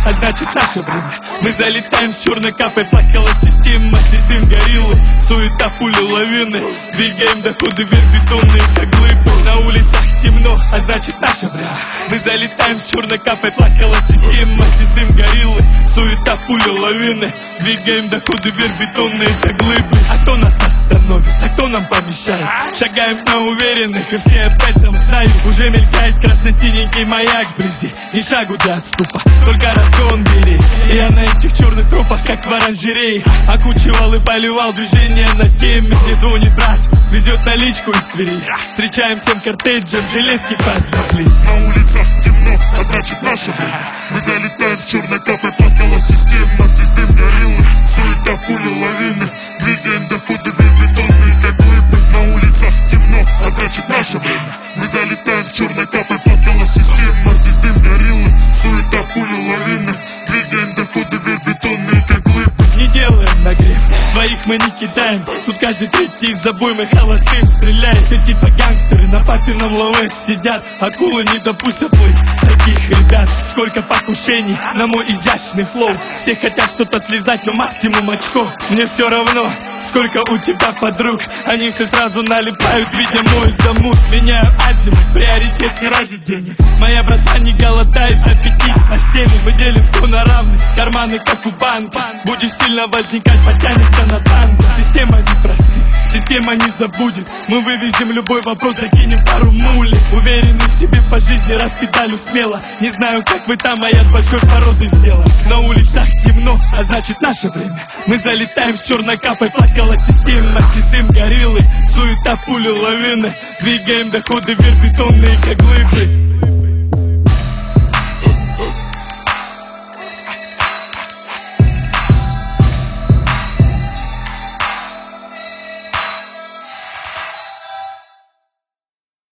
а значит наше время. Мы залетаем с черной капой, плакала система. Здесь дым гориллы, суета, пули, лавины. Двигаем доходы вверх, бетонные как глыбы. На улицах темно, а значит наше время. Мы залетаем с черной капой, плакала система. Здесь дым гориллы, суета, пули, лавины. Двигаем доходы вверх, бетонные как глыбы. А кто нас остановит, а кто нам помешает? Шагаем на уверенных, и все об этом знают. Уже мелькает красно-синенький маяк вблизи. Ни шагу до отступа, только разгон бери. И я на этих черных трупах, как в оранжерее, окучивал и поливал движение на теме. Мне звонит брат, везет наличку из Твери. Встречаем всем кортеджем, железки подвезли. На улицах темно, а значит наше время. Мы залетаем с черной капой, плакала система. Здесь дым гориллы, суета, пули, лавины. Двигаем доходы вверх, бетонные как глыбы. На улицах темно, а значит наше время. Мы залетаем с черной капой, плакала система. Здесь дым гориллы, суета, пули, лавины. Двигаем доходы вверх, бетонные как глыбы. Не делаем нагрев, своих мы не кидаем. Тут каждый третий из обоймы холостым стреляет. Все типа гангстеры на папином ЛВС сидят. Акулы не допустят плыть таких ребят. Сколько покушений на мой изящный флоу. Все хотят что-то слезать, но максимум очко. Мне все равно, сколько у тебя подруг. Они все сразу налипают, видя мой замут. Меняю азимут, приоритет не ради денег. Моя братва не голодает, аппетит на стены. Мы делим все на равных, карманы как у банка. Будешь сильно возникать, потянешься на танго. Система не простит, система не забудет. Мы вывезем любой вопрос, закинем пару мулей. Уверенный в себе по жизни, распедалю смело. Не знаю, как вы там, а я с большой породы сделан. На улицах темно, а значит наше время. Мы залетаем с черной капой, плакала система. Здесь дым гориллы, суета, пули, лавины. Двигаем доходы вверх, бетонные как глыбы.